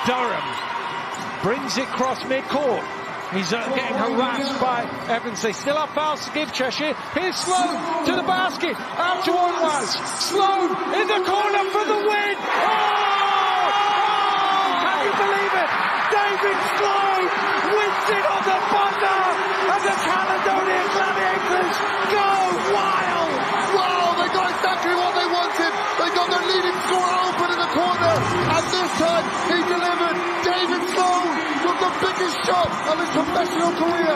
Durham brings it cross mid-court. He's getting harassed by Evans. They still have fouls to give Cheshire. Here's Sloan to the basket. Out to Onwas. Sloan in the corner for the win. Can you believe it? David Sloan wins it on the buzzer. And the Caledonian Gladiators go wild. Wow, they got exactly what they wanted. They got their leading scorer open in the corner. And this time, he delivered. David Sloan with the biggest shot of his professional career.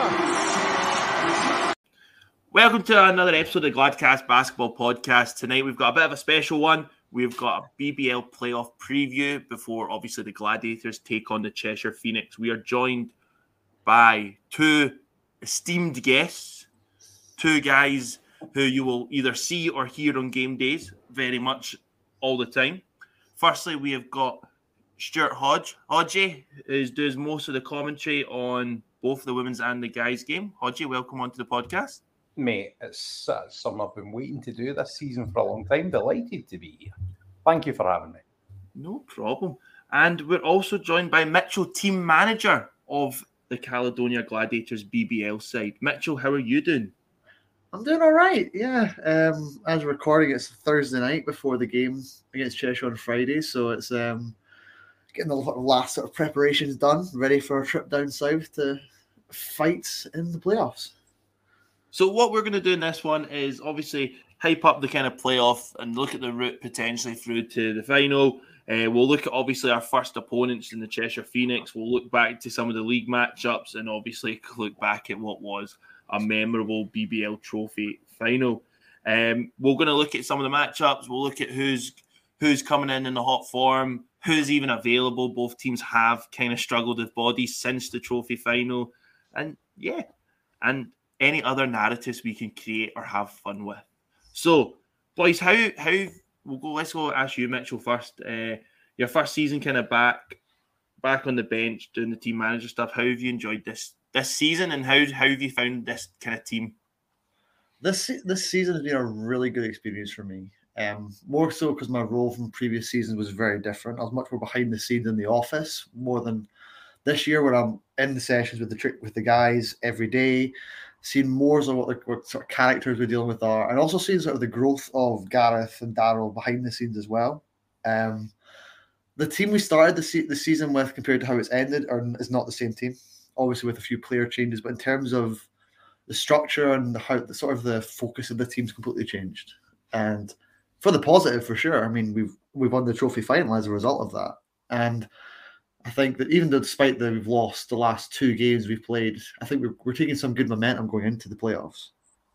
Welcome to another episode of the Gladcast Basketball Podcast. Tonight we've got a bit of a special one. We've got a BBL playoff preview before obviously the Gladiators take on the Cheshire Phoenix. We are joined by two esteemed guests, two guys who you will either see or hear on game days very much all the time. Firstly, we have got Stuart Hodgie, who does most of the commentary on both the women's and the guys' game. Hodgie, welcome onto the podcast. Mate, it's something I've been waiting to do this season for a long time. Delighted to be here. Thank you for having me. No problem. And we're also joined by Mitchell, team manager of the Caledonia Gladiators BBL side. Mitchell, how are you doing? I'm doing all right, yeah. As we're recording, it's Thursday night before the game against Cheshire on Friday, so it's getting the last sort of preparations done, ready for a trip down south to fight in the playoffs. So what we're going to do in this one is obviously hype up the kind of playoff and look at the route potentially through to the final. We'll look at obviously our first opponents in the Cheshire Phoenix. We'll look back to some of the league matchups and obviously look back at what was a memorable BBL trophy final. We're going to look at some of the matchups. We'll look at who's coming in the hot form, who's even available. Both teams have kind of struggled with bodies since the trophy final. And any other narratives we can create or have fun with. So, boys, let's go ask you, Mitchell, first. Your first season kind of back on the bench doing the team manager stuff. How have you enjoyed this season, and how have you found this kind of team? This season has been a really good experience for me. More so because my role from previous seasons was very different. I was much more behind the scenes in the office, more than this year where I'm in the sessions with the guys every day, seeing more of what sort of characters we're dealing with are, and also seeing sort of the growth of Gareth and Daryl behind the scenes as well. The team we started the season with compared to how it's ended is not the same team, obviously with a few player changes, but in terms of the structure and how the sort of the focus of the team's completely changed, and for the positive for sure. I mean, we've won the trophy final as a result of that, and I think that even though despite that we've lost the last two games we've played, I think we're taking some good momentum going into the playoffs.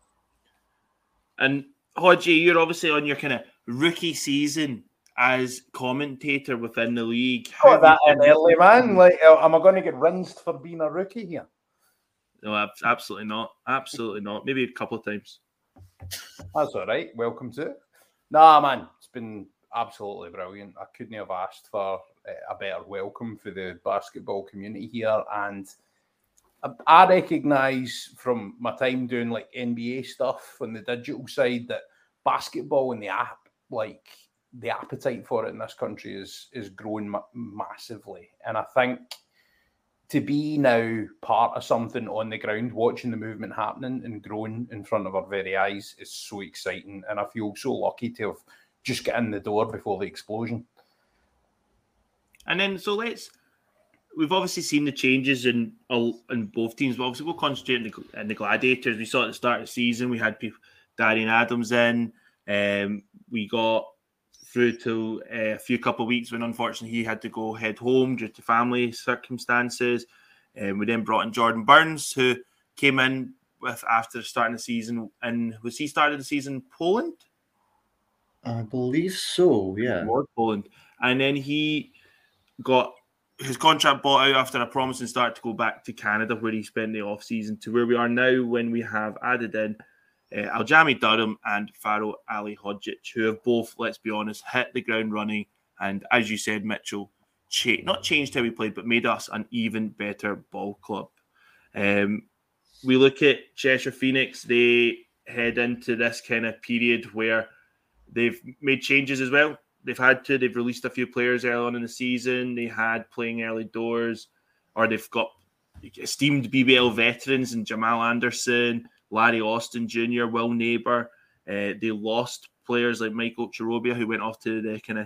And Hodgie, you're obviously on your kind of rookie season as commentator within the league. Got that in early, man. Like, am I going to get rinsed for being a rookie here? No, absolutely not. Absolutely not. Maybe a couple of times. That's all right. Welcome to it. Nah, man, it's been absolutely brilliant. I couldn't have asked for a better welcome for the basketball community here, and I recognise from my time doing like NBA stuff on the digital side that basketball and the app, like the appetite for it in this country is growing massively, and I think to be now part of something on the ground, watching the movement happening and growing in front of our very eyes is so exciting, and I feel so lucky to have just get in the door before the explosion. And then, we've obviously seen the changes in both teams, but obviously we'll concentrate on the Gladiators. We saw at the start of the season, we had Darian Adams in. We got through to a couple of weeks when unfortunately he had to head home due to family circumstances. We then brought in Jordan Burns, who came in after starting the season. And was he started the season in Poland? I believe so, yeah. Poland. And then he got his contract bought out after a promising start to go back to Canada, where he spent the off-season, to where we are now when we have added in Aljami Durham and Faro Ali Hodzic, who have both, let's be honest, hit the ground running. And as you said, Mitchell, not changed how we played, but made us an even better ball club. We look at Cheshire Phoenix. They head into this kind of period where they've made changes as well. they've had to. They've released a few players early on in the season. They had playing early doors, or they've got esteemed BBL veterans and Jamal Anderson, Larry Austin Jr., Will Neighbour. They lost players like Michael Chirobia, who went off to the kind of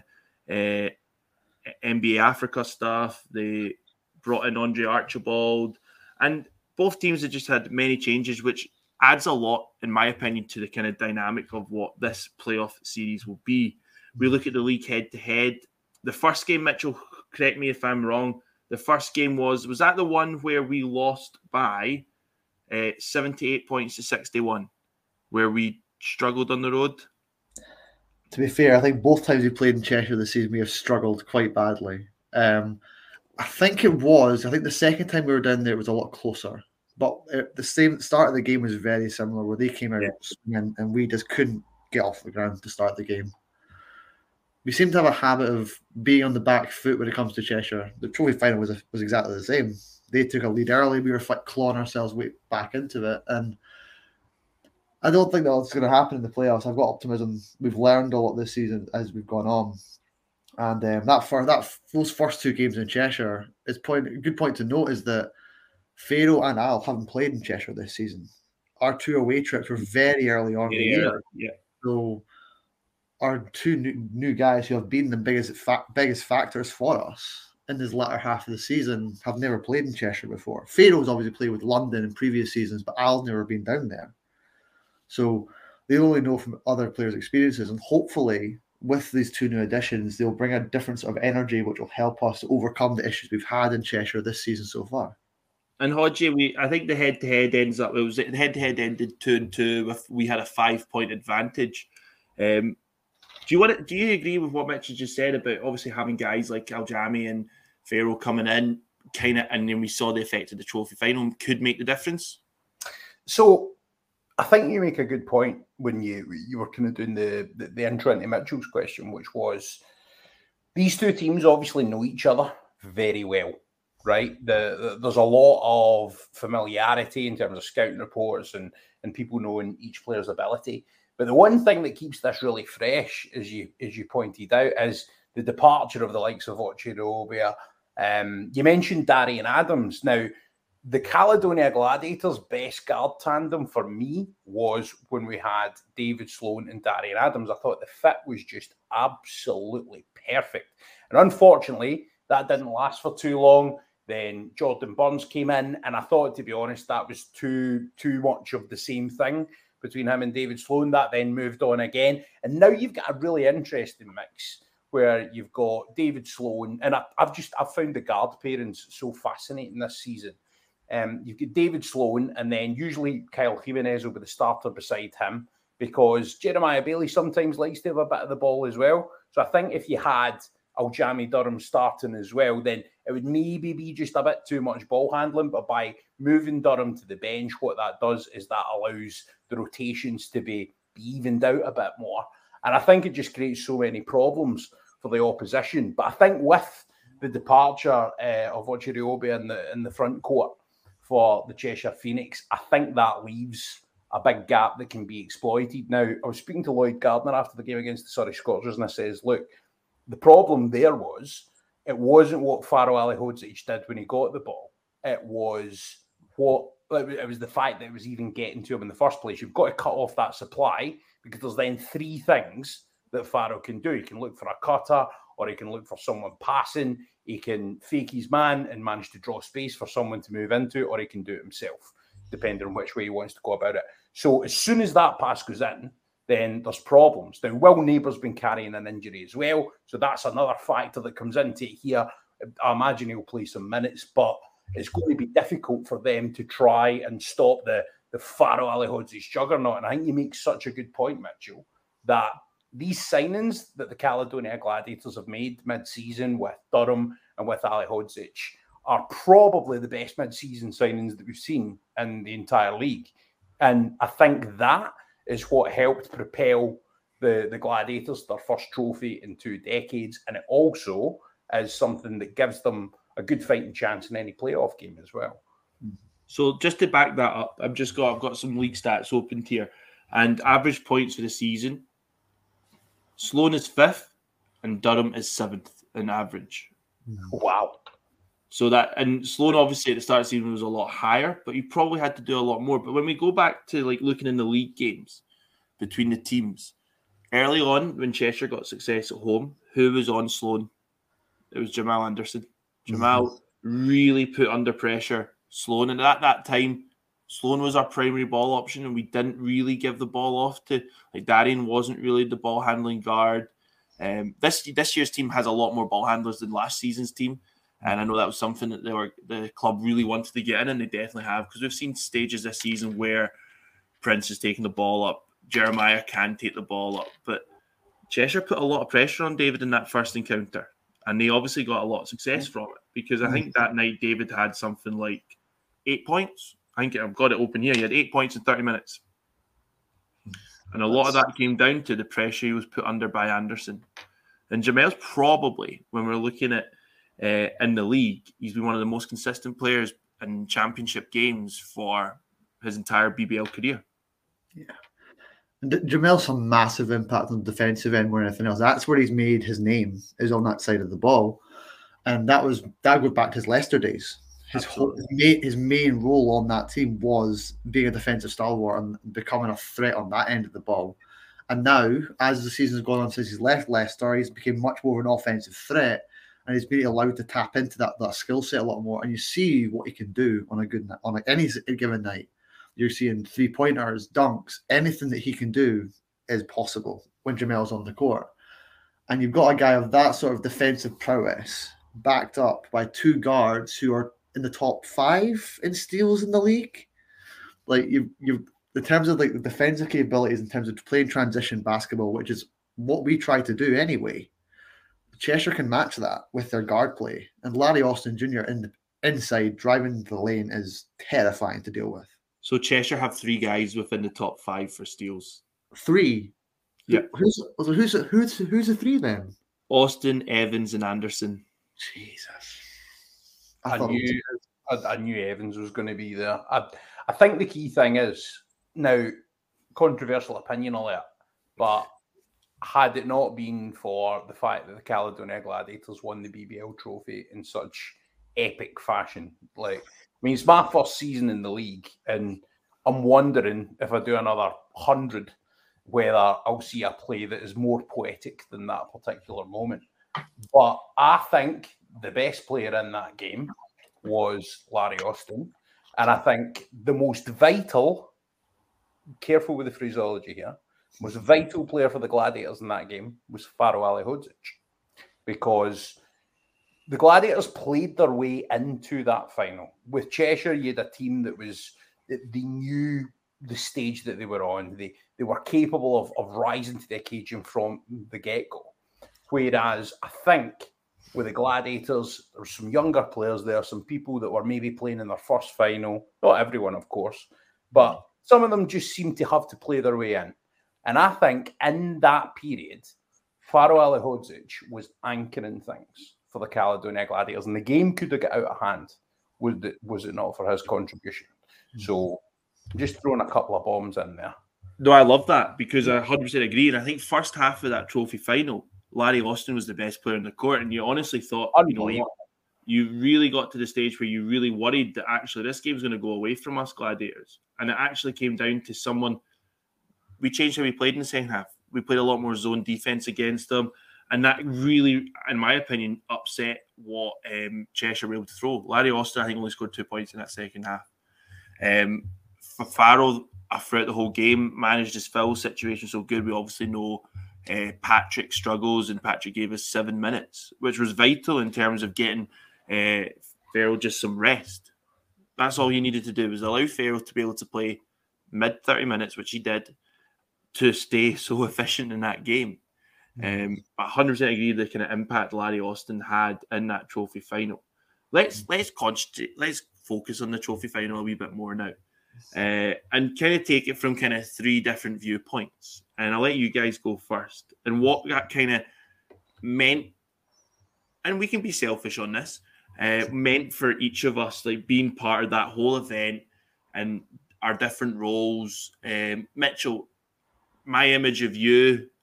NBA Africa stuff. They brought in Andre Archibald. And both teams have just had many changes, which adds a lot, in my opinion, to the kind of dynamic of what this playoff series will be. We look at the league head-to-head. The first game, Mitchell, correct me if I'm wrong, the first game was that the one where we lost by 78 points to 61, where we struggled on the road? To be fair, I think both times we played in Cheshire this season, we have struggled quite badly. I think the second time we were down there, it was a lot closer. But the start of the game was very similar, where they came out and we just couldn't get off the ground to start the game. We seem to have a habit of being on the back foot when it comes to Cheshire. The trophy final was exactly the same. They took a lead early. We were clawing ourselves way back into it. And I don't think that's going to happen in the playoffs. I've got optimism. We've learned a lot this season as we've gone on. And those first two games in Cheshire, a good point to note is that Faro and Al haven't played in Cheshire this season. Our two away trips were very early on in the year. Yeah. So our two new guys who have been the biggest factors for us in this latter half of the season have never played in Cheshire before. Faro's obviously played with London in previous seasons, but Al's never been down there. So they only know from other players' experiences, and hopefully with these two new additions, they'll bring a different sort of energy which will help us to overcome the issues we've had in Cheshire this season so far. And Hodgie, I think the head-to-head ended 2-2. We had a 5-point advantage. Do you agree with what Mitch just said about obviously having guys like Aljami and Faro coming in, and then we saw the effect of the trophy final could make the difference? So I think you make a good point when you were kind of doing the intro into Mitchell's question, which was these two teams obviously know each other very well, right? There's a lot of familiarity in terms of scouting reports and people knowing each player's ability. But the one thing that keeps this really fresh, as you pointed out, is the departure of the likes of Oche Robia. You mentioned Darian Adams. Now, the Caledonia Gladiators' best guard tandem for me was when we had David Sloan and Darian Adams. I thought the fit was just absolutely perfect. And unfortunately, that didn't last for too long. Then Jordan Burns came in, and I thought, to be honest, that was too much of the same thing between him and David Sloan. That then moved on again. And now you've got a really interesting mix where you've got David Sloan, and I've found the guard pairings so fascinating this season. You've got David Sloan, and then usually Kyle Jimenez will be the starter beside him, because Jeremiah Bailey sometimes likes to have a bit of the ball as well. So I think if you had Aljami Durham starting as well, then it would maybe be just a bit too much ball handling. But by moving Durham to the bench, what that does is that allows the rotations to be evened out a bit more. And I think it just creates so many problems for the opposition. But I think with the departure of Oche Robia in the front court for the Cheshire Phoenix, I think that leaves a big gap that can be exploited. Now, I was speaking to Lloyd Gardner after the game against the Surrey Scorchers, and I says, look, the problem there it wasn't what Faro Alihodzic did when he got the ball. It was the fact that it was even getting to him in the first place. You've got to cut off that supply, because there's then three things that Faro can do. He can look for a cutter, or he can look for someone passing. He can fake his man and manage to draw space for someone to move into, or he can do it himself, depending on which way he wants to go about it. So as soon as that pass goes in, then there's problems. Now, Will Neighbour's been carrying an injury as well, so that's another factor that comes into it here. I imagine he'll play some minutes, but it's going to be difficult for them to try and stop the Faro Alihodzic juggernaut. And I think you make such a good point, Mitchell, that these signings that the Caledonia Gladiators have made mid-season with Durham and with Alihodzic are probably the best mid-season signings that we've seen in the entire league. And I think that is what helped propel the Gladiators to their first trophy in 2 decades. And it also is something that gives them a good fighting chance in any playoff game as well. So just to back that up, I've got some league stats opened here, and average points for the season. Sloan is 5th, and Durham is 7th in average. Wow. So that, and Sloan obviously at the start of the season was a lot higher, but you probably had to do a lot more. But when we go back to like looking in the league games between the teams, early on when Cheshire got success at home, who was on Sloan? It was Jamal Anderson. Jamal really put under pressure Sloan, and at that time, Sloan was our primary ball option, and we didn't really give the ball off to, like, Darian wasn't really the ball handling guard. This year's team has a lot more ball handlers than last season's team. And I know that was something that the club really wanted to get in, and they definitely have, because we've seen stages this season where Prince is taking the ball up, Jeremiah can take the ball up, but Cheshire put a lot of pressure on David in that first encounter, and they obviously got a lot of success from it, because I think that night David had something like 8 points. I think I've got it open here. He had 8 points in 30 minutes. And a lot of that came down to the pressure he was put under by Anderson. And Jamel's probably, when we're looking at in the league, he's been one of the most consistent players in championship games for his entire BBL career. Yeah. And Jamel's a massive impact on the defensive end more than anything else. That's where he's made his name, is on that side of the ball. And that goes back to his Leicester days. His main role on that team was being a defensive stalwart and becoming a threat on that end of the ball. And now, as the season's gone on since he's left Leicester, he's become much more of an offensive threat, and he's been allowed to tap into that skill set a lot more. And you see what he can do on a good night, on any given night. You're seeing 3-pointers, dunks, anything that he can do is possible when Jamel's on the court. And you've got a guy of that sort of defensive prowess, backed up by two guards who are in the top 5 in steals in the league. Like you in terms of like the defensive capabilities, in terms of playing transition basketball, which is what we try to do anyway, Cheshire can match that with their guard play. And Larry Austin Jr. in the inside driving the lane is terrifying to deal with. So Cheshire have 3 guys within the top 5 for steals. 3? Yeah. Who's the 3 then? Austin, Evans, and Anderson. Jesus. I knew Evans was going to be there. I think the key thing is, now, controversial opinion alert, but had it not been for the fact that the Caledonia Gladiators won the BBL trophy in such epic fashion, like, I mean, it's my first season in the league, and I'm wondering if I do another 100, whether I'll see a play that is more poetic than that particular moment. But I think the best player in that game was Larry Austin. And I think the most vital, careful with the phraseology here, most vital player for the Gladiators in that game was Faro Alihodzic. Because the Gladiators played their way into that final. With Cheshire, you had a team that they knew the stage that they were on. They were capable of rising to the occasion from the get-go. Whereas I think with the Gladiators, there were some younger players there, some people that were maybe playing in their first final. Not everyone, of course, but some of them just seemed to have to play their way in. And I think in that period, Faro Alihodzic was anchoring things for the Caledonia Gladiators, and the game could have got out of hand was it not for his contribution. So just throwing a couple of bombs in there. No, I love that, because I 100% agree. And I think first half of that trophy final, Larry Austin was the best player in the court, and you honestly thought, you really got to the stage where you really worried that actually this game's going to go away from us Gladiators. And it actually came down to someone. We changed how we played in the second half. We played a lot more zone defense against them, and that really, in my opinion, upset what Cheshire were able to throw. Larry Austin, I think, only scored 2 points in that second half. For Faro, throughout the whole game, managed his foul situation so good. We obviously know Patrick struggles, and Patrick gave us 7 minutes, which was vital in terms of getting Farrell just some rest. That's all you needed to do, was allow Farrell to be able to play mid 30 minutes, which he did, to stay so efficient in that game. I 100% agree the kind of impact Larry Austin had in that trophy final. Let's focus on the trophy final a wee bit more now, and kind of take it from kind of 3 different viewpoints. And I'll let you guys go first. And what that kind of meant, and we can be selfish on this, meant for each of us, like being part of that whole event and our different roles. Mitchell, my image of you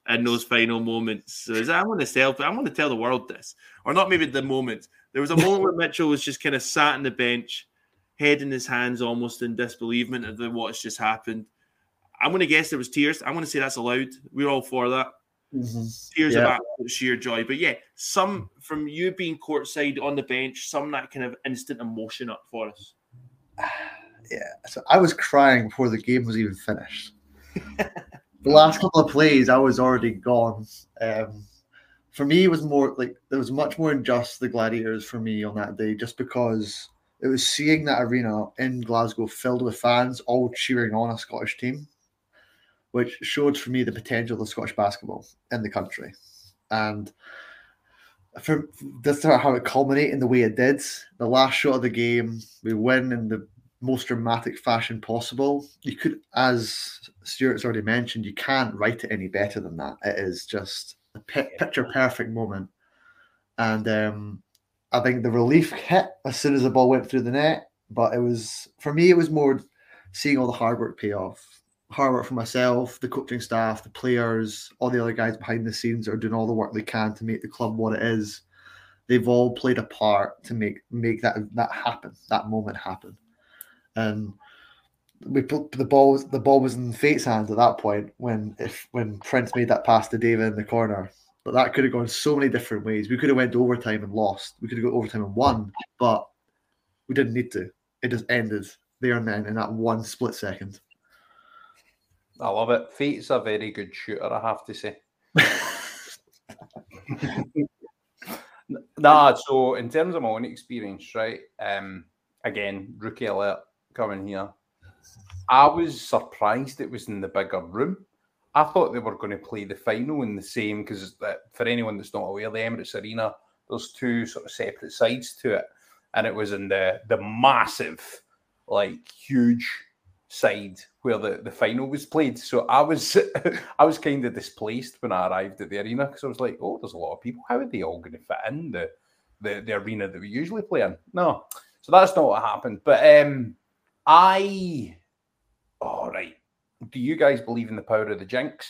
in those final moments. So I want to tell the world this, or not maybe the moment. There was a moment where Mitchell was just kind of sat on the bench, head in his hands, almost in disbelievement of what's just happened. I'm going to guess there was tears. I'm going to say that's allowed. We're all for that. Tears of absolute sheer joy. But yeah, some from you being courtside on the bench, some that kind of instant emotion up for us. Yeah, so I was crying before the game was even finished. The last couple of plays, I was already gone. For me, it was more like there was much more than just the Gladiators for me on that day, just because it was seeing that arena in Glasgow filled with fans all cheering on a Scottish team, which showed for me the potential of Scottish basketball in the country. And for that's how it culminated in the way it did. The last shot of the game, we win in the most dramatic fashion possible. You could, as Stuart's already mentioned, you can't write it any better than that. It is just a picture perfect moment. And I think the relief hit as soon as the ball went through the net. But it was, for me, it was more seeing all the hard work pay off. Hard work for myself, the coaching staff, the players, all the other guys behind the scenes are doing all the work they can to make the club what it is. They've all played a part to make that happen, that moment happen. And we put the ball was in Fate's hands at that point when Prince made that pass to David in the corner. But that could have gone so many different ways. We could have went to overtime and lost. We could have gone overtime and won, but we didn't need to. It just ended there and then in that one split second. I love it. Fate's a very good shooter, I have to say. So in terms of my own experience, right? Again, rookie alert coming here. I was surprised it was in the bigger room. I thought they were going to play the final in the same, because for anyone that's not aware, the Emirates Arena, there's two sort of separate sides to it, and it was in the massive, like huge side where the final was played. So I was kind of displaced when I arrived at the arena, because I was like, oh, there's a lot of people. How are they all going to fit in the arena that we usually play in? No, so that's not what happened. But all right. Do you guys believe in the power of the jinx?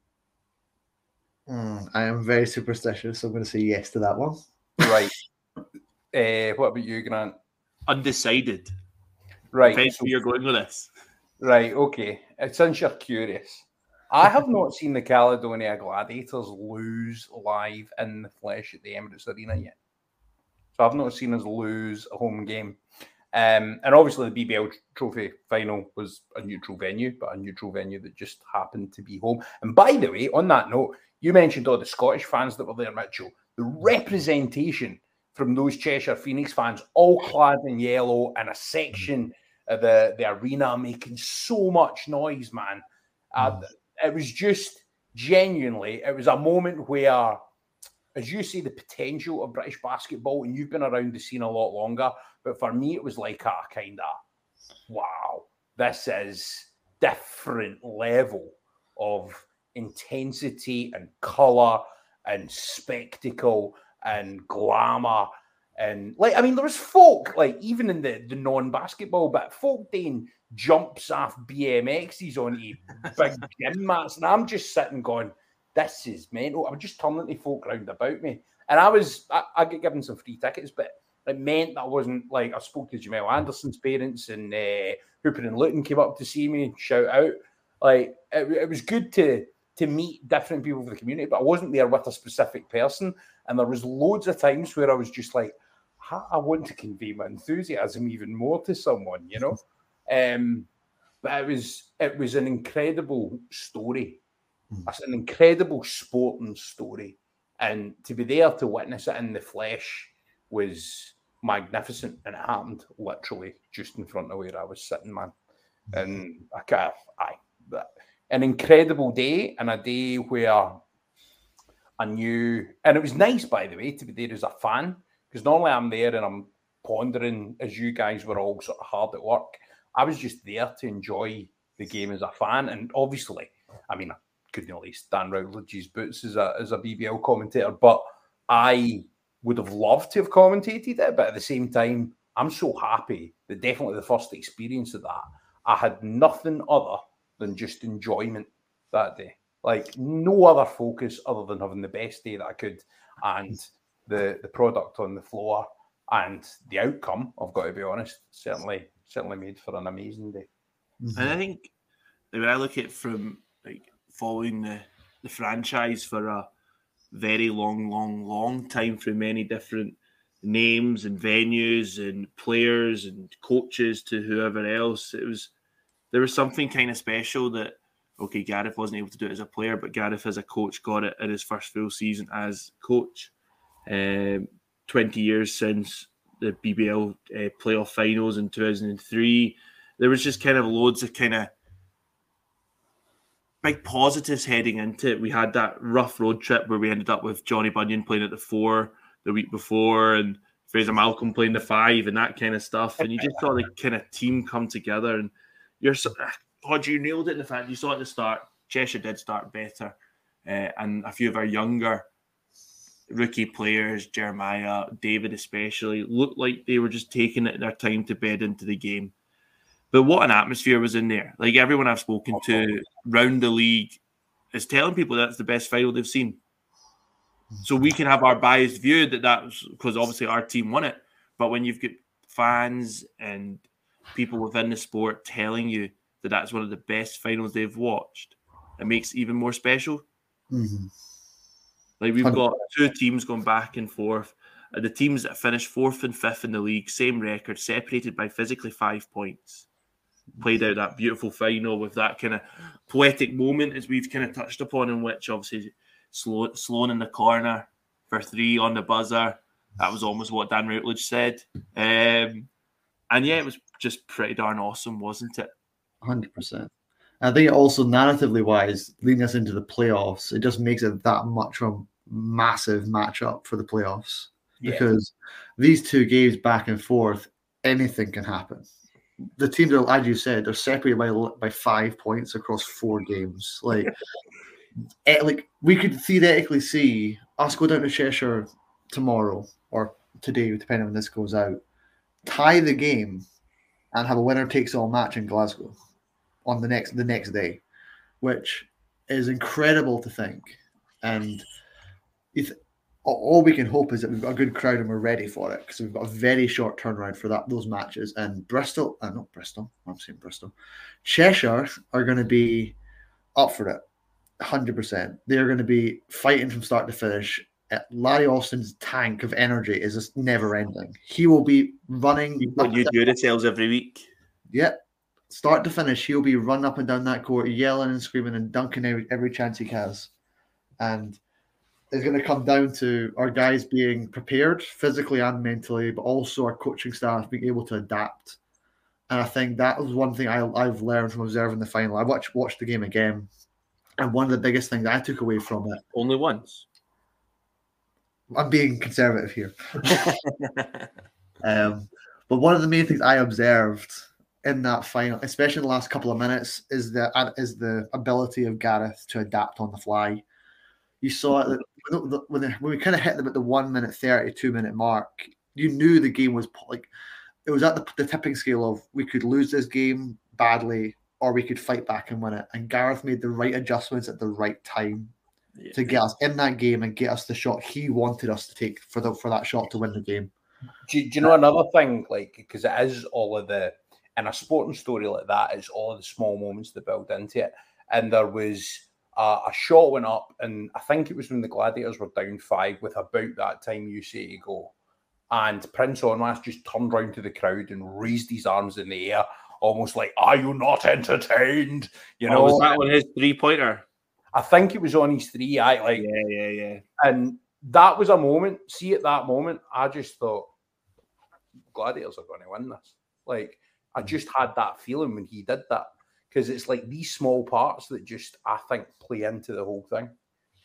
I am very superstitious, so I'm going to say yes to that one. Right. What about you, Grant? Undecided. Right. Depends where you're going with this. Right, okay. Since you're curious, I have not seen the Caledonia Gladiators lose live in the flesh at the Emirates Arena yet. So I've not seen us lose a home game. And obviously the BBL Trophy final was a neutral venue, but a neutral venue that just happened to be home. And by the way, on that note, you mentioned all the Scottish fans that were there, Mitchell. The representation from those Cheshire Phoenix fans, all clad in yellow, and a section of the arena making so much noise, man. It was just genuinely, it was a moment where, as you see, the potential of British basketball, and you've been around the scene a lot longer, but for me, it was like a kind of, wow, this is different level of intensity and colour and spectacle and glamour. And like, I mean, there was folk, like even in the non-basketball bit, folk doing jumps off BMXs on big gym mats. And I'm just sitting going, this is mental. I'm just turning to folk round about me. And I get given some free tickets, but it meant that I wasn't like, I spoke to Jamel Anderson's parents, and Hooper and Luton came up to see me, shout out. Like, it was good to meet different people of the community, but I wasn't there with a specific person. And there was loads of times where I was just like, I want to convey my enthusiasm even more to someone, you know? But it was an incredible story. It's an incredible sporting story. And to be there to witness it in the flesh was magnificent. And it happened literally just in front of where I was sitting, man. And an incredible day, and a day where I knew, and it was nice, by the way, to be there as a fan, because normally I'm there and I'm pondering as you guys were all sort of hard at work. I was just there to enjoy the game as a fan. And obviously, I mean, I couldn't at least Dan Routledge's boots as a BBL commentator, but I would have loved to have commentated it. But at the same time, I'm so happy that definitely the first experience of that, I had nothing other than just enjoyment that day. Like, no other focus other than having the best day that I could, and the product on the floor and the outcome, I've got to be honest, certainly made for an amazing day. And I think when I look at it from like following the franchise for a very long time through many different names and venues and players and coaches to whoever else, there was something kind of special that, okay, Gareth wasn't able to do it as a player, but Gareth as a coach got it in his first full season as coach. 20 years since the BBL playoff finals in 2003, there was just kind of loads of kind of big positives heading into it. We had that rough road trip where we ended up with Johnny Bunyan playing at the 4 the week before and Fraser Malcolm playing the 5 and that kind of stuff. And you just saw the kind of team come together. And Hodge, you nailed it in the fact you saw at the start, Cheshire did start better. And a few of our younger rookie players, Jeremiah, David especially, looked like they were just taking it their time to bed into the game. But what an atmosphere was in there. Like, everyone I've spoken to round the league is telling people that's the best final they've seen. So we can have our biased view that was because obviously our team won it. But when you've got fans and people within the sport telling you that that's one of the best finals they've watched, it makes it even more special. Mm-hmm. Like, we've got two teams going back and forth. The teams that finished 4th and 5th in the league, same record, separated by physically 5 points. Played out that beautiful final with that kind of poetic moment, as we've kind of touched upon, in which obviously Sloan in the corner for 3 on the buzzer. That was almost what Dan Routledge said. And yeah, it was just pretty darn awesome, wasn't it? 100%. I think also narratively wise, leading us into the playoffs, it just makes it that much of a massive matchup for the playoffs. Because these two games back and forth, anything can happen. The teams are, as you said, they're separated by 5 points across 4 games. Like we could theoretically see us go down to Cheshire tomorrow or today, depending on when this goes out, tie the game, and have a winner takes all match in Glasgow on the next day, which is incredible to think. And all we can hope is that we've got a good crowd and we're ready for it, because we've got a very short turnaround for those matches. And Cheshire are going to be up for it, 100%. They're going to be fighting from start to finish. Larry Austin's tank of energy is just never ending. He will be running. You do the sales every week. Yeah, start to finish, he'll be running up and down that court, yelling and screaming and dunking every chance he has. And it's going to come down to our guys being prepared physically and mentally, but also our coaching staff being able to adapt. And I think that was one thing I've learned from observing the final. I watched the game again, and one of the biggest things I took away from it. Only once. I'm being conservative here. But one of the main things I observed in that final, especially in the last couple of minutes, is the ability of Gareth to adapt on the fly. You saw it when we kind of hit them at the 1 minute 32 minute mark. You knew the game was like, it was at the tipping scale of we could lose this game badly or we could fight back and win it. And Gareth made the right adjustments at the right time to get us in that game and get us the shot he wanted us to take for that shot to win the game. Do you know another thing? Like, because it is all of the, in a sporting story like that, it's all of the small moments that build into it. And there was a shot went up, and I think it was when the Gladiators were down 5 with about that time you say to go. And Prince Onwas just turned round to the crowd and raised his arms in the air, almost like, "Are you not entertained?" You know, was that on his 3-pointer? I think it was on his 3. Yeah. And that was a moment. See, at that moment, I just thought, Gladiators are going to win this. Like, I just had that feeling when he did that, because it's like these small parts that just, I think, play into the whole thing.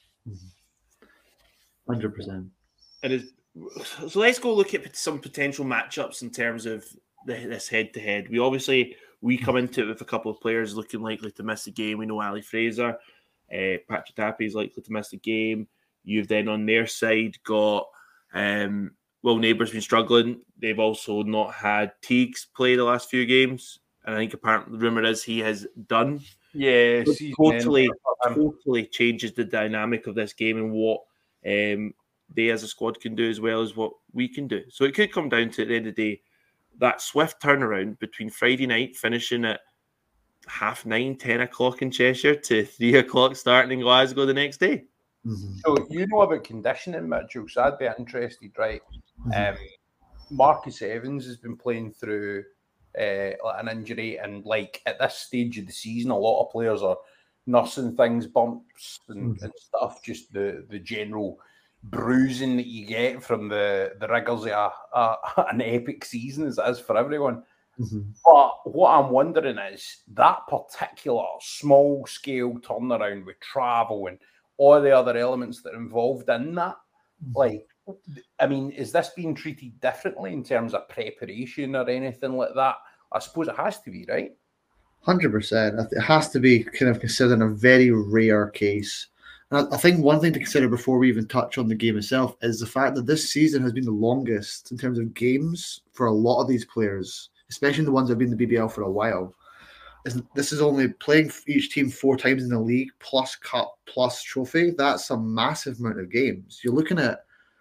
100%. It is. So let's go look at some potential matchups in terms of this head-to-head. We come into it with a couple of players looking likely to miss the game. We know Ali Fraser, Patrick Tappy is likely to miss the game. You've then on their side got Will Neighbour's been struggling. They've also not had Teagues play the last few games. And I think apparently the rumour is he has done. Yeah, totally changes the dynamic of this game and what they as a squad can do as well as what we can do. So it could come down to, at the end of the day, that swift turnaround between Friday night finishing at 9:30, 10 o'clock in Cheshire to 3 o'clock starting in Glasgow the next day. Mm-hmm. So you know about conditioning, Mitchell, so I'd be interested, right? Mm-hmm. Marcus Evans has been playing through an injury, and like at this stage of the season, a lot of players are nursing things, bumps and stuff, just the general bruising that you get from the rigors of an epic season as it is for everyone. Mm-hmm. But what I'm wondering is that particular small scale turnaround with travel and all the other elements that are involved in that, like, I mean, is this being treated differently in terms of preparation or anything like that? I suppose it has to be, right? 100%. It has to be kind of considered a very rare case. And I think one thing to consider before we even touch on the game itself is the fact that this season has been the longest in terms of games for a lot of these players, especially the ones that have been in the BBL for a while. This is only playing each team 4 times in the league, plus cup, plus trophy. That's a massive amount of games. You look at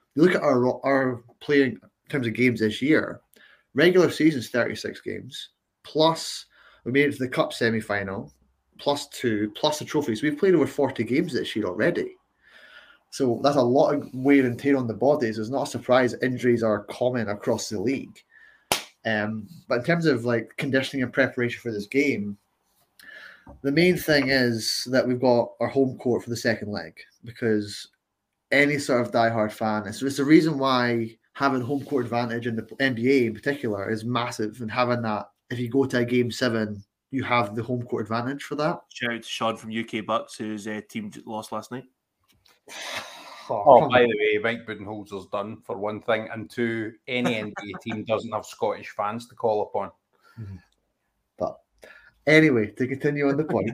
our playing in terms of games this year. Regular season's 36 games, plus we made it to the cup semi-final, plus 2, plus the trophies. We've played over 40 games this year already. So that's a lot of wear and tear on the bodies. It's not a surprise injuries are common across the league. But in terms of like conditioning and preparation for this game, the main thing is that we've got our home court for the second leg, because any sort of diehard fan, it's the reason why having home court advantage in the NBA in particular is massive, and having that, if you go to a game 7, you have the home court advantage for that. Shout out to Sean from UK Bucks, whose team lost last night. Oh, by the way, Mike Budenholzer's done for one thing, and 2, any NBA team doesn't have Scottish fans to call upon. But anyway, to continue on the point,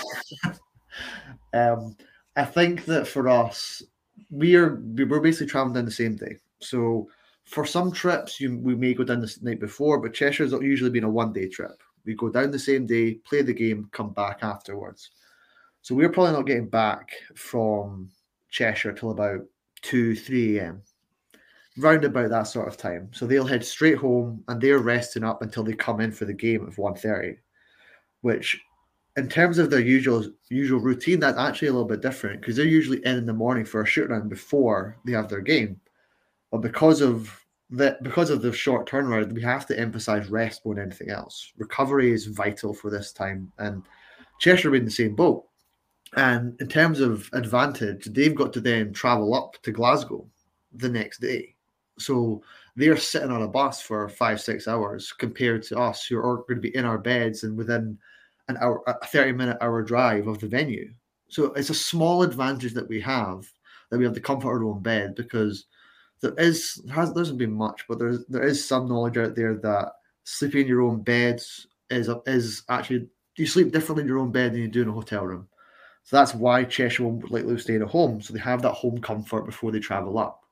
I think that for us, we're basically traveling down the same day. So for some trips, we may go down the night before, but Cheshire's usually been a one-day trip. We go down the same day, play the game, come back afterwards. So we're probably not getting back from Cheshire till about 2-3 a.m. round about that sort of time. So they'll head straight home and they're resting up until they come in for the game at 1:30, which in terms of their usual routine, that's actually a little bit different, because they're usually in the morning for a shoot around before they have their game. But because of the short turnaround, we have to emphasize rest more than anything else. Recovery is vital for this time, and Cheshire are in the same boat. And in terms of advantage, they've got to then travel up to Glasgow the next day. So they're sitting on a bus for 5-6 hours compared to us, who are going to be in our beds and within an hour, a 30-minute hour drive of the venue. So it's a small advantage that we have the comfort of our own bed, because there hasn't been much, but there is some knowledge out there that sleeping in your own beds is actually, you sleep differently in your own bed than you do in a hotel room. So that's why Cheshire would like to stay at home, so they have that home comfort before they travel up.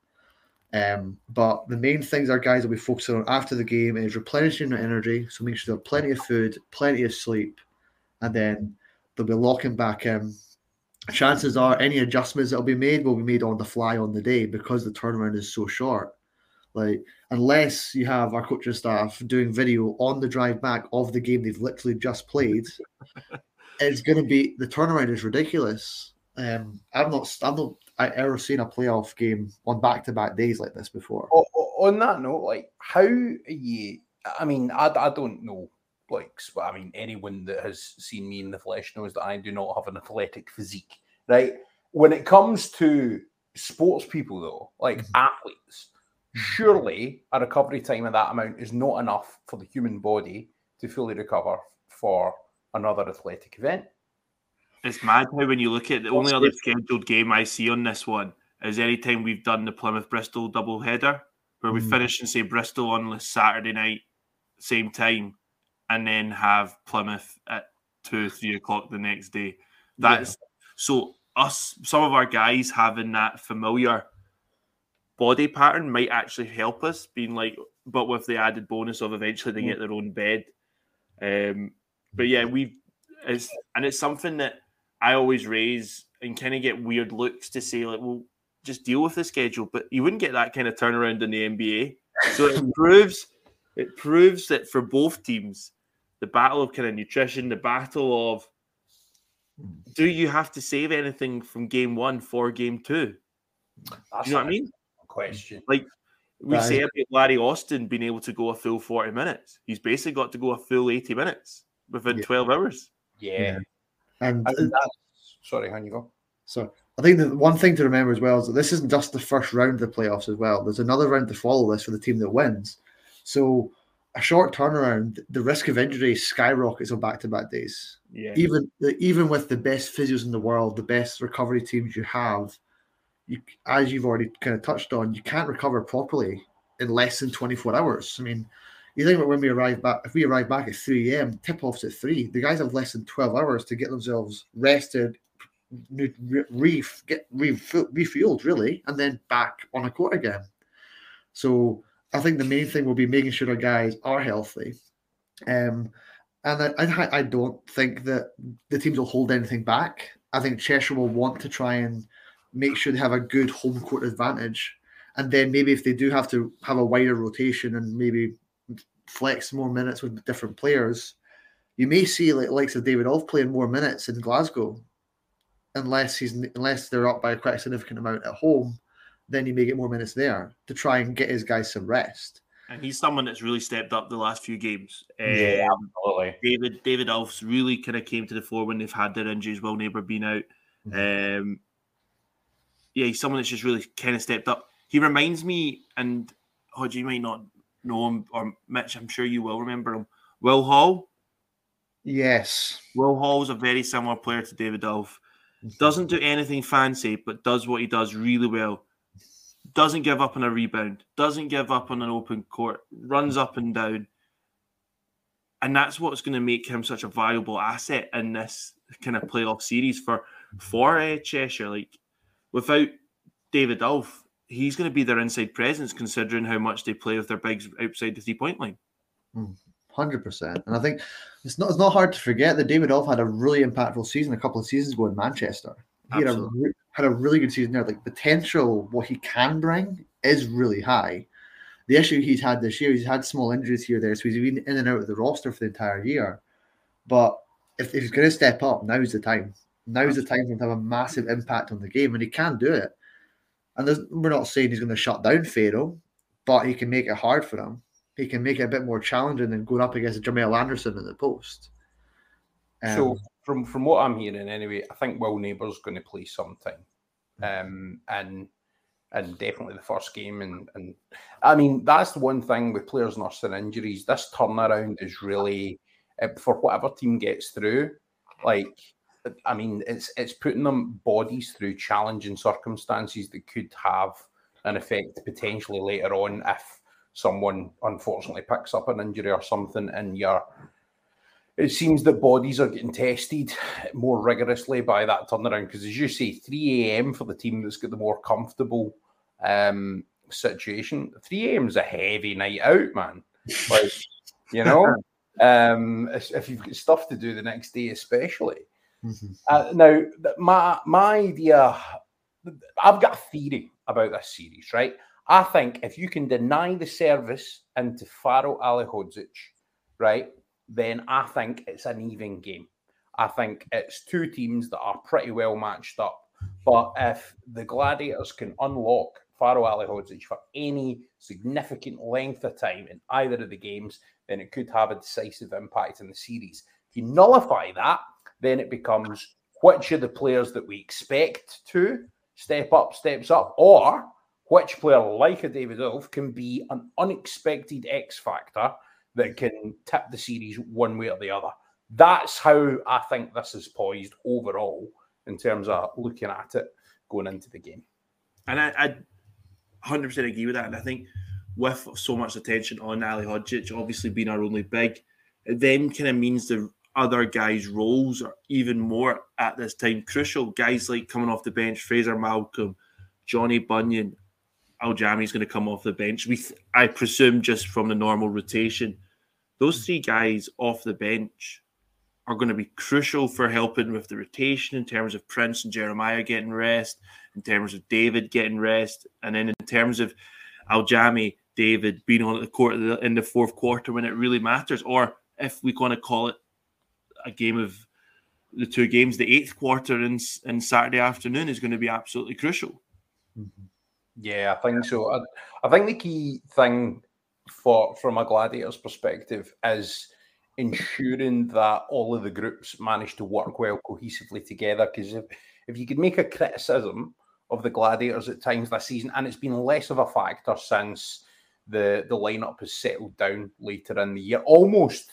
But the main things our guys will be focusing on after the game is replenishing their energy, so make sure they have plenty of food, plenty of sleep, and then they'll be locking back in. Chances are any adjustments that will be made on the fly on the day, because the turnaround is so short. Like, unless you have our coaching staff doing video on the drive back of the game they've literally just played, it's going to be, the turnaround is ridiculous. I've not ever seen a playoff game on back-to-back days like this before. On that note, like, how are you? I mean, I don't know. Like, I mean, anyone that has seen me in the flesh knows that I do not have an athletic physique, right? When it comes to sports people, though, like athletes, surely a recovery time of that amount is not enough for the human body to fully recover for another athletic event. It's mad how when you look at the only other scheduled game I see on this one is any time we've done the Plymouth-Bristol double header, where we finish and say Bristol on the Saturday night, same time, and then have Plymouth at 2-3 o'clock the next day. That's so us. Some of our guys having that familiar body pattern might actually help us, being like, but with the added bonus of eventually they get their own bed. But yeah, It's something that I always raise and kind of get weird looks to say, like, well, just deal with the schedule. But you wouldn't get that kind of turnaround in the NBA. So it proves that for both teams, the battle of kind of nutrition, the battle of, do you have to save anything from game 1 for game 2? That's you know what I mean? Question. Like we say about Larry Austin being able to go a full 40 minutes. He's basically got to go a full 80 minutes within 12 hours. Yeah. And sorry, how you go? So I think the one thing to remember as well is that this isn't just the first round of the playoffs as well. There's another round to follow this for the team that wins. So a short turnaround, the risk of injury skyrockets on back-to-back days. Yeah. Even with the best physios in the world, the best recovery teams you have, as you've already kind of touched on, you can't recover properly in less than 24 hours. I mean, you think about when we arrive back, if we arrive back at 3 a.m., tip-off's at 3, the guys have less than 12 hours to get themselves rested, get refueled, really, and then back on a court again. So I think the main thing will be making sure our guys are healthy. And I don't think that the teams will hold anything back. I think Cheshire will want to try and make sure they have a good home court advantage. And then maybe if they do have to have a wider rotation and maybe flex more minutes with different players, you may see likes of David Ulf playing more minutes in Glasgow, unless they're up by quite a significant amount at home. Then you may get more minutes there to try and get his guys some rest. And he's someone that's really stepped up the last few games. Yeah, absolutely. David Ulf's really kind of came to the fore when they've had their injuries, Will Neighbour being out. Mm-hmm. He's someone that's just really kind of stepped up. He reminds me, and Hodge, you might not know him, or Mitch, I'm sure you will remember him, Will Hall. Yes. Will Hall's a very similar player to David Ulf. Doesn't do anything fancy, but does what he does really well. Doesn't give up on a rebound. Doesn't give up on an open court. Runs up and down. And that's what's going to make him such a valuable asset in this kind of playoff series for Cheshire. Like, without David Ulf, he's going to be their inside presence, considering how much they play with their bigs outside the 3-point line. 100%. And I think it's not hard to forget that David Ulf had a really impactful season a couple of seasons ago in Manchester. He had a really good season there. Like, potential, what he can bring is really high. The issue he's had this year, he's had small injuries here there, so he's been in and out of the roster for the entire year. But if he's going to step up, now's the time. Now's the time for him to have a massive impact on the game, and he can do it. And we're not saying he's going to shut down Faro, but he can make it hard for him. He can make it a bit more challenging than going up against Jamal Anderson in the post. So from what I'm hearing anyway, I think Will Neighbour's going to play sometime. And definitely the first game. And I mean, that's the one thing with players nursing injuries. This turnaround is really, for whatever team gets through, like, I mean, it's putting them bodies through challenging circumstances that could have an effect potentially later on if someone unfortunately picks up an injury or something, and it seems that bodies are getting tested more rigorously by that turnaround. Because as you say, 3 a.m. for the team that's got the more comfortable situation. 3 a.m. is a heavy night out, man. Like, you know, if you've got stuff to do the next day, especially. Now, my idea, I've got a theory about this series, right? I think if you can deny the service into Faro Alihodzic, right, then I think it's an even game. I think it's two teams that are pretty well matched up. But if the Gladiators can unlock Faro Alihodzic for any significant length of time in either of the games, then it could have a decisive impact in the series. If you nullify that, then it becomes which of the players that we expect to steps up, or which player like a David Ulf can be an unexpected X factor that can tip the series one way or the other. That's how I think this is poised overall in terms of looking at it going into the game. And I 100% agree with that. And I think with so much attention on Alihodzic, obviously being our only big, it then kind of means the other guys' roles are even more at this time crucial. Guys like coming off the bench, Fraser Malcolm, Johnny Bunyan, Aljami's going to come off the bench. I presume just from the normal rotation. Those three guys off the bench are going to be crucial for helping with the rotation in terms of Prince and Jeremiah getting rest, in terms of David getting rest, and then in terms of Aljami, David being on the court in the fourth quarter when it really matters, or if we're going to call it a game of the two games, the eighth quarter in Saturday afternoon is going to be absolutely crucial. Yeah, I think so. I think the key thing from a Gladiators perspective is ensuring that all of the groups manage to work well cohesively together. Because if you could make a criticism of the Gladiators at times this season, and it's been less of a factor since the lineup has settled down later in the year, almost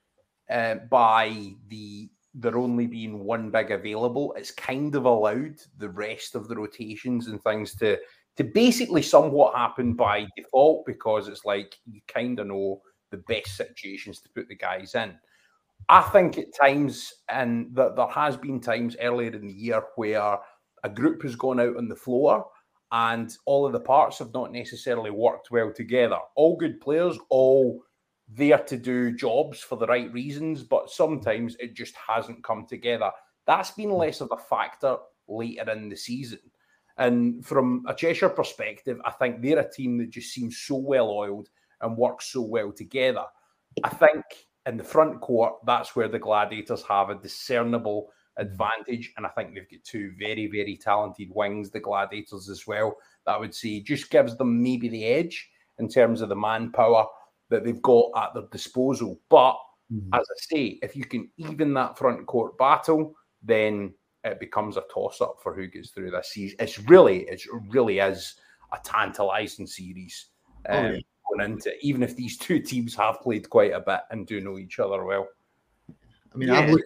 by there only being one big available, it's kind of allowed the rest of the rotations and things to basically somewhat happen by default, because it's like you kind of know the best situations to put the guys in. I think at times, and there has been times earlier in the year where a group has gone out on the floor and all of the parts have not necessarily worked well together. All good players, all there to do jobs for the right reasons, but sometimes it just hasn't come together. That's been less of a factor later in the season. And from a Cheshire perspective, I think they're a team that just seems so well-oiled and works so well together. I think in the front court, that's where the Gladiators have a discernible advantage. And I think they've got two very, very talented wings, the Gladiators as well, that I would say just gives them maybe the edge in terms of the manpower that they've got at their disposal. But as I say, if you can even that front court battle, then it becomes a toss-up for who gets through this season. It really is a tantalising series going into it, even if these two teams have played quite a bit and do know each other well. I mean, I'm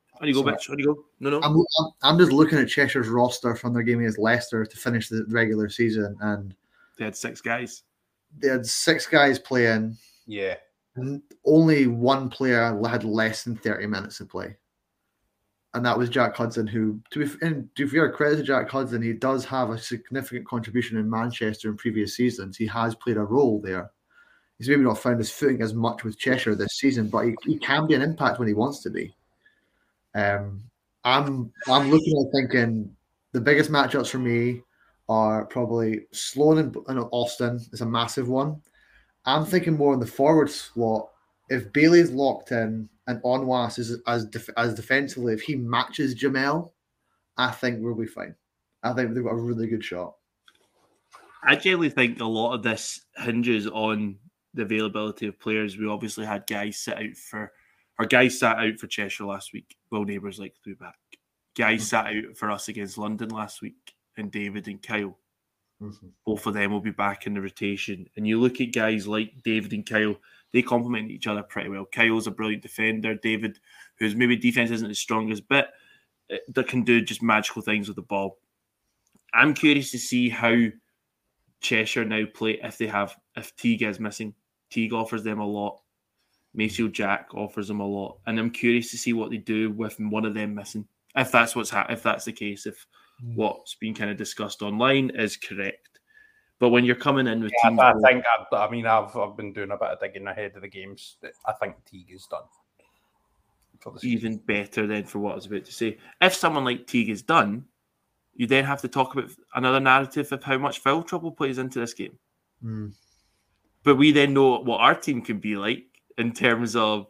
just looking at Cheshire's roster from their game against Leicester to finish the regular season, and they had 6 guys. They had 6 guys playing. Yeah. And only one player had less than 30 minutes to play. And that was Jack Hudson, who, to be fair, credit to Jack Hudson, he does have a significant contribution in Manchester in previous seasons. He has played a role there. He's maybe not found his footing as much with Cheshire this season, but he can be an impact when he wants to be. I'm looking and thinking the biggest matchups for me are probably Sloan and Austin is a massive one. I'm thinking more in the forward slot. If Bailey's locked in and Onwas is as defensively, if he matches Jamel, I think we'll be fine. I think they've got a really good shot. I generally think a lot of this hinges on the availability of players. We obviously had guys sat out for Cheshire last week. Will Neighbours like to be back. Guys sat out for us against London last week, and David and Kyle. Both of them will be back in the rotation. And you look at guys like David and Kyle, they complement each other pretty well. Kyle's a brilliant defender. David, whose maybe defense isn't his strongest bit, that can do just magical things with the ball. I'm curious to see how Cheshire now play if Teague is missing. Teague offers them a lot. Maceo Jack offers them a lot. And I'm curious to see what they do with one of them missing. If that's the case, if what's been kind of discussed online is correct. But when you're coming in with teams... I've been doing a bit of digging ahead of the games. I think Teague is done. Even better then for what I was about to say. If someone like Teague is done, you then have to talk about another narrative of how much foul trouble plays into this game. But we then know what our team can be like in terms of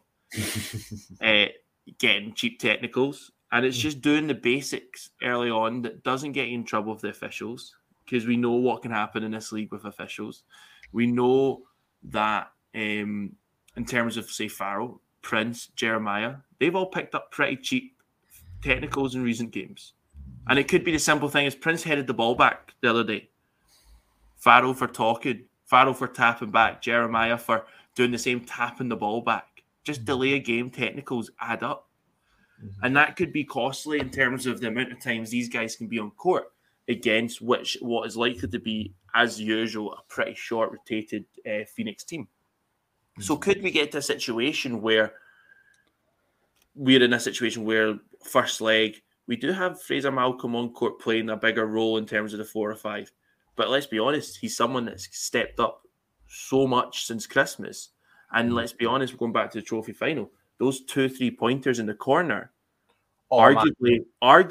getting cheap technicals. And it's just doing the basics early on that doesn't get you in trouble with the officials, because we know what can happen in this league with officials. We know that in terms of, say, Farrell, Prince, Jeremiah, they've all picked up pretty cheap technicals in recent games. And it could be the simple thing as Prince headed the ball back the other day. Farrell for talking, Farrell for tapping back, Jeremiah for doing the same, tapping the ball back. Just delay a game, technicals add up. And that could be costly in terms of the amount of times these guys can be on court against what is likely to be, as usual, a pretty short rotated Phoenix team. So could we get to a situation where we're in a situation where first leg, we do have Fraser Malcolm on court playing a bigger role in terms of the 4 or 5. But let's be honest, he's someone that's stepped up so much since Christmas. And let's be honest, we're going back to the trophy final. those 2 3-pointers in the corner, arguably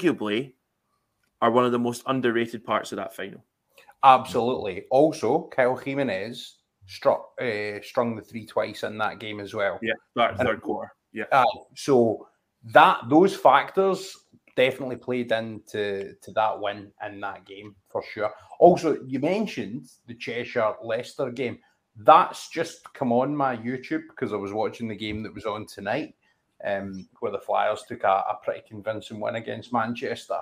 are one of the most underrated parts of that final. Absolutely. Also, Kyle Jimenez strung the three twice in that game as well. Yeah, that third quarter. Yeah. So those factors definitely played into that win in that game for sure. Also, you mentioned the Cheshire-Leicester game. That's just come on my YouTube because I was watching the game that was on tonight, where the Flyers took a pretty convincing win against Manchester.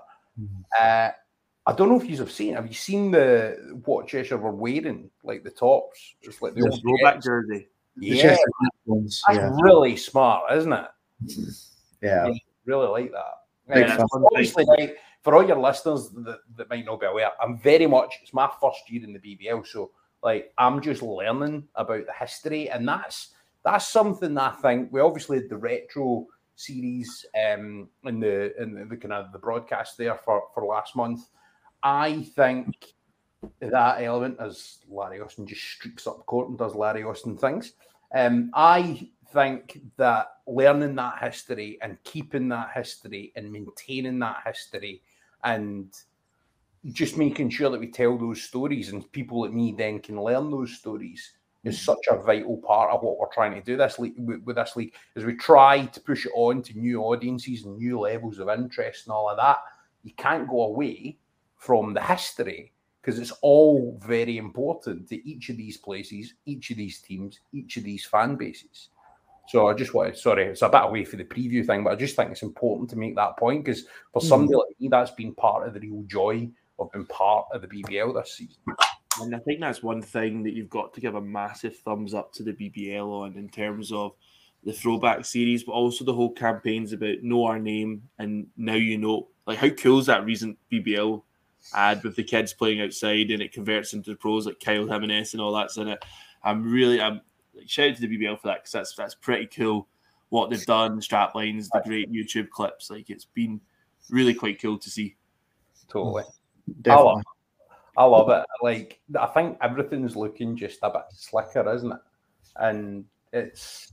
I don't know if you've seen. Have you seen what Cheshire were wearing, like the tops? It's like the old throwback jersey. Yeah, that's really smart, isn't it? Yeah, really like that. Yeah, obviously, like, for all your listeners that might not be aware, it's my first year in the BBL, so like I'm just learning about the history, and that's something that I think we obviously had the retro series in the kind of the broadcast there for last month. I think that element, as Larry Austin just streaks up court and does Larry Austin things, I think that learning that history and keeping that history and maintaining that history and just making sure that we tell those stories and people like me then can learn those stories is such a vital part of what we're trying to do with this league, as we try to push it on to new audiences and new levels of interest and all of that. You can't go away from the history because it's all very important to each of these places, each of these teams, each of these fan bases. So I just wanted, sorry, it's a bit away for the preview thing, but I just think it's important to make that point because for somebody like me, that's been part of the real joy of being part of the BBL this season. And I think that's one thing that you've got to give a massive thumbs up to the BBL on in terms of the throwback series, but also the whole campaigns about know our name and now you know. Like, how cool is that recent BBL ad with the kids playing outside and it converts into the pros like Kyle Jimenez and all that's in it? I'm shout out to the BBL for that because that's pretty cool what they've done, strap lines, the great YouTube clips. Like, it's been really quite cool to see. Totally. definitely. I love it. Like, I think everything's looking just a bit slicker, isn't it? And it's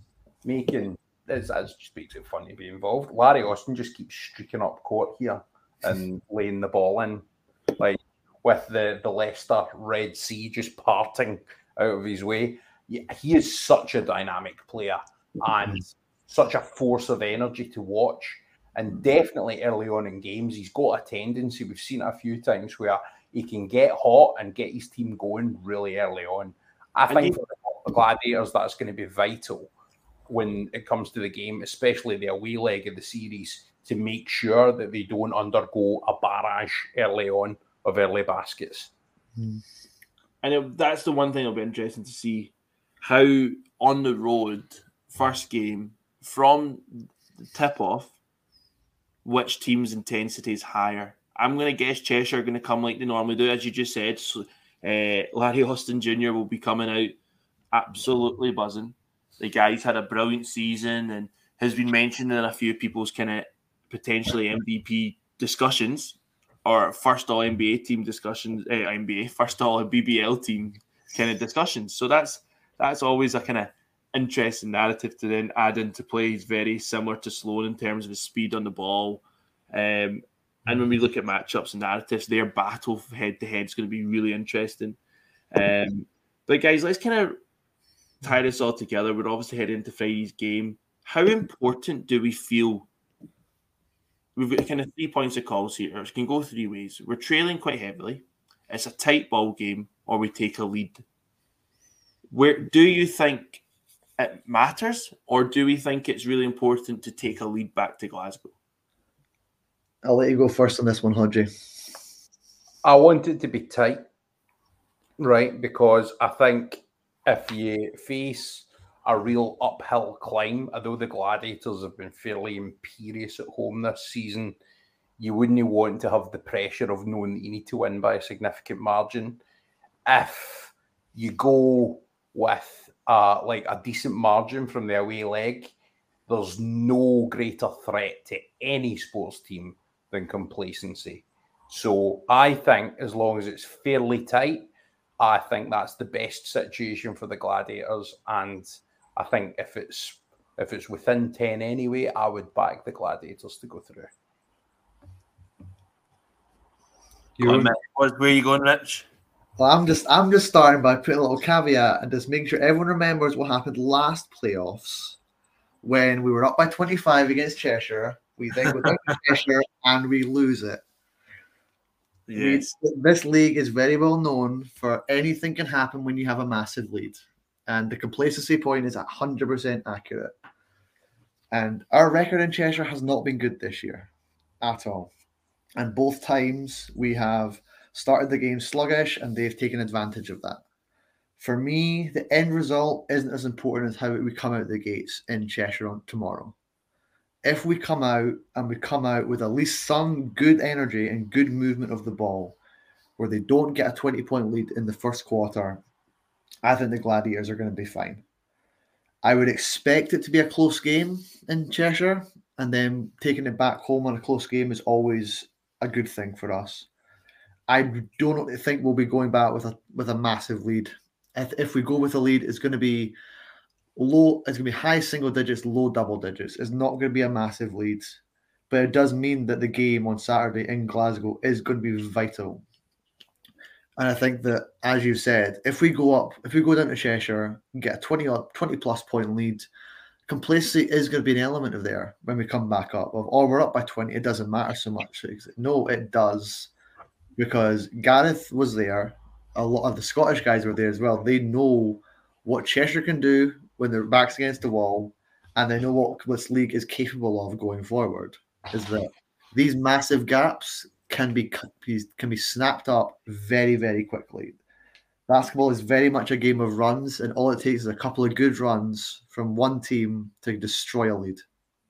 just makes it fun to be involved. Larry Austin just keeps streaking up court here and laying the ball in, like with the Leicester Red Sea just parting out of his way. He is such a dynamic player and such a force of energy to watch. And definitely early on in games, he's got a tendency, we've seen it a few times, where he can get hot and get his team going really early on. I think for the Gladiators, that's going to be vital when it comes to the game, especially the away leg of the series, to make sure that they don't undergo a barrage early on of early baskets. And that's the one thing it'll be interesting to see, how on the road, first game, from the tip-off, which team's intensity is higher. I'm going to guess Cheshire are going to come like they normally do, as you just said. So, Larry Austin Jr. will be coming out absolutely buzzing. The guy's had a brilliant season and has been mentioned in a few people's kind of potentially MVP discussions or first all NBA team discussions, first all BBL team kind of discussions. So that's always a kind of interesting narrative to then add into play. He's very similar to Sloan in terms of his speed on the ball. And when we look at matchups and narratives, their battle head-to-head is going to be really interesting. But guys, let's kind of tie this all together. We're obviously heading into Friday's game. How important do we feel? We've got kind of 3 points of calls here. It can go 3 ways. We're trailing quite heavily. It's a tight ball game, or we take a lead. Where do you think it matters, or do we think it's really important to take a lead back to Glasgow? I'll let you go first on this one, Hodgie. I want it to be tight, right? Because I think if you face a real uphill climb, although the Gladiators have been fairly imperious at home this season, you wouldn't want to have the pressure of knowing that you need to win by a significant margin. If you go with like a decent margin from the away leg, there's no greater threat to any sports team than complacency. So I think as long as it's fairly tight, I think that's the best situation for the Gladiators. And I think if it's If it's within 10 anyway, I would back the Gladiators to go through. Where are you going, Rich? Well, I'm just starting by putting a little caveat and just making sure everyone remembers what happened last playoffs when we were up by 25 against Cheshire. We then go down to Cheshire and we lose it. Yes. This league is very well known for anything can happen when you have a massive lead. And the complacency point is 100% accurate. And our record in Cheshire has not been good this year at all. And both times we have started the game sluggish and they've taken advantage of that. For me, the end result isn't as important as how we come out the gates in Cheshire on tomorrow. If we come out with at least some good energy and good movement of the ball, where they don't get a 20-point lead in the first quarter, I think the Gladiators are going to be fine. I would expect it to be a close game in Cheshire, and then taking it back home on a close game is always a good thing for us. I don't think we'll be going back with a massive lead. If we go with a lead, it's going to be low. It's going to be high single digits, low double digits. It's not going to be a massive lead, but it does mean that the game on Saturday in Glasgow is going to be vital. And I think that, as you said, if we go down to Cheshire and get a 20 plus point lead, complacency is going to be an element of there when we come back up. Or we're up by 20, it doesn't matter so much. No, it does, because Gareth was there. A lot of the Scottish guys were there as well. They know what Cheshire can do when their back's against the wall, and they know what this league is capable of going forward. Is that these massive gaps can be snapped up very, very quickly. Basketball is very much a game of runs, and all it takes is a couple of good runs from one team to destroy a lead.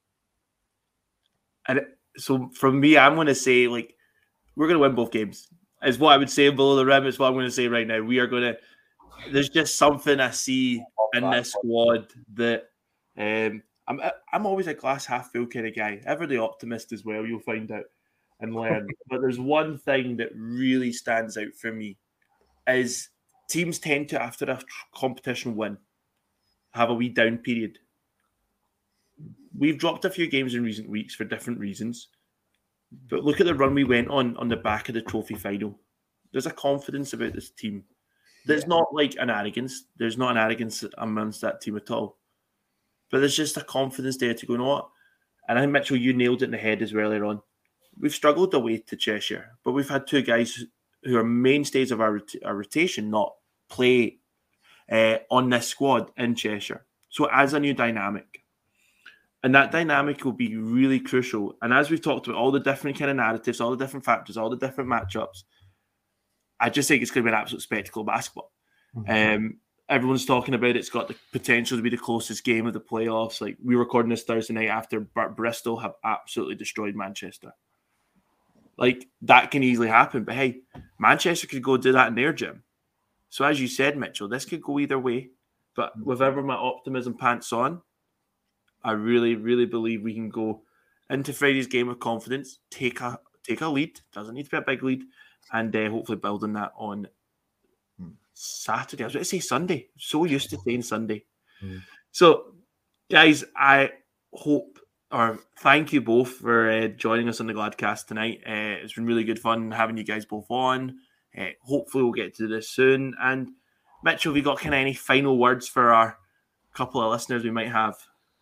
And so from me, I'm going to say, we're going to win both games. Is what I would say below the rim. It's what I'm going to say right now. We are going to. There's just something I see in this squad that I'm always a glass half full kind of guy. Ever the optimist as well. You'll find out and learn. But there's one thing that really stands out for me is teams tend to, after a competition win, have a wee down period. We've dropped a few games in recent weeks for different reasons. But look at the run we went on the back of the trophy final. There's a confidence about this team. There's not an arrogance. There's not an arrogance amongst that team at all. But there's just a confidence there to go, you know what? And I think, Mitchell, you nailed it in the head as well earlier on. We've struggled away to Cheshire, but we've had two guys who are mainstays of our rotation not play on this squad in Cheshire. So it adds a new dynamic. And that dynamic will be really crucial. And as we've talked about all the different kind of narratives, all the different factors, all the different matchups, I just think it's going to be an absolute spectacle of basketball. Mm-hmm. Everyone's talking about it's got the potential to be the closest game of the playoffs. We're recording this Thursday night after Bristol have absolutely destroyed Manchester. That can easily happen. But hey, Manchester could go do that in their gym. So as you said, Mitchell, this could go either way. But with ever my optimism pants on, I really, really believe we can go into Friday's game with confidence, take a lead. Doesn't need to be a big lead, and hopefully building that on Saturday. I was going to say Sunday. So used to saying Sunday. So, guys, I hope or thank you both for joining us on the Gladcast tonight. It's been really good fun having you guys both on. Hopefully we'll get to this soon. And Mitchell, have you got kind of any final words for our couple of listeners we might have?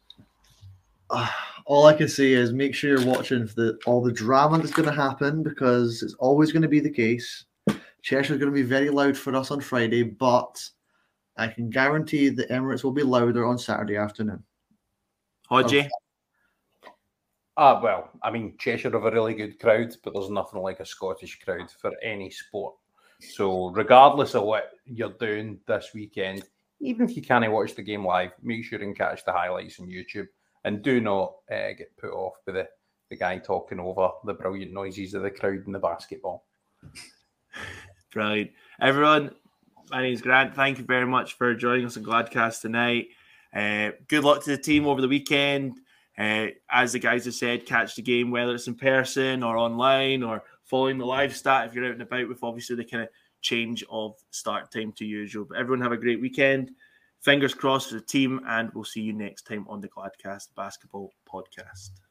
All I can say is make sure you're watching for all the drama that's going to happen, because it's always going to be the case. Cheshire's going to be very loud for us on Friday, but I can guarantee the Emirates will be louder on Saturday afternoon. Hodgie? Well, I mean, Cheshire have a really good crowd, but there's nothing like a Scottish crowd for any sport. So regardless of what you're doing this weekend, even if you can't watch the game live, make sure and catch the highlights on YouTube. And do not get put off by the guy talking over the brilliant noises of the crowd in the basketball. Brilliant. Everyone, my name is Grant. Thank you very much for joining us on Gladcast tonight. Good luck to the team over the weekend. As the guys have said, catch the game, whether it's in person or online or following the live stat if you're out and about, with obviously the kind of change of start time to usual. But everyone have a great weekend. Fingers crossed for the team, and we'll see you next time on the Gladcast Basketball Podcast.